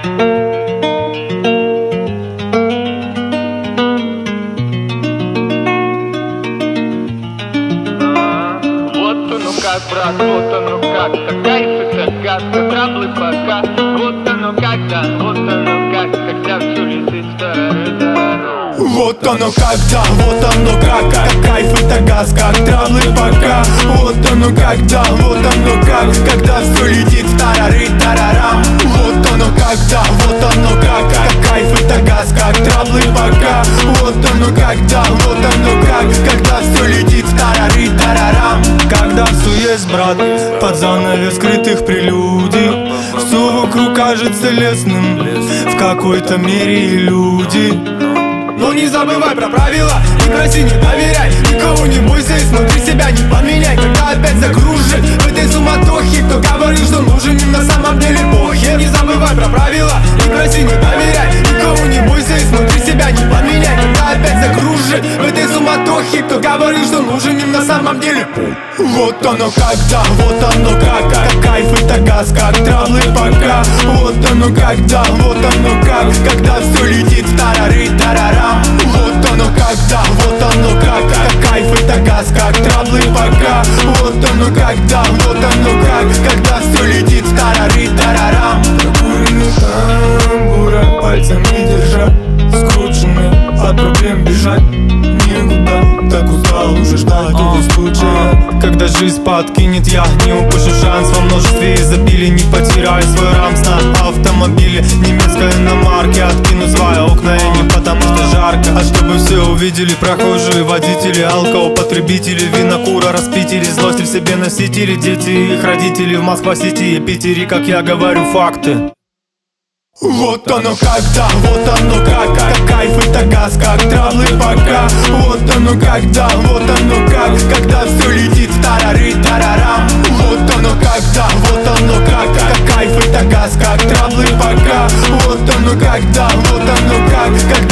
как, брат, вот оно как-то. Кайф это гадко, траблы пока. Вот оно когда, вот оно как, когда все летит в тарарара. Вот оно когда, вот оно как кайф это газ, как траблы пока. Вот оно когда, вот оно как, когда все летит в тарары-тарарам. Вот оно когда, вот оно как кайф это газ, как траблы пока. Вот оно когда, вот оно как, когда все летит в тарары-тарарам. Когда все есть, брат, под занавес скрытых прелюдий, все вокруг кажется лесным, в какой-то мере и люди. Но не забывай про правила, и красе не доверяй, никого не бойся и смотри себя, не поменяй. Когда опять закружит в этой суматохе, кто говорил, что нужен им на самом деле похер. Не забывай про правила, и красе не доверяй, никого не бойся и смотри себя, не поменяй. Когда опять закружит в этой суматохе, кто говорил, что нужен им на самом деле похер. Вот оно когда, вот оно как кайф это газ, как траблы пока. Вот оно когда, вот оно как, когда все летит в тарары-тарарам. Вот оно когда, вот оно как кайф это газ, как траблы пока. Вот оно когда, вот оно как, когда все летит в тарары-тарарам. Прокуренный тамбура, пальцами держа, скрученный, от проблем бежать некуда. Так устал уже ждать этого случая, когда жизнь подкинет, я не упущу шанс. Во множестве изобилия не потеряю свой рамс на автомобиле немецкой иномарки. Откину свои окна и не потому что жарко, а чтобы все увидели прохожие, водители, алкоупотребители, винокура, распители, злости в себе носители, дети и их родители в Москва-Сити и Питере, как я говорю, факты. Вот оно когда, вот оно как кайф это газ, как траблы пока. Вот оно когда, вот оно как, когда все летит в тарары-тарарам. Вот оно когда, вот оно как кайф это газ, как траблы пока. Вот оно когда, вот оно как, когда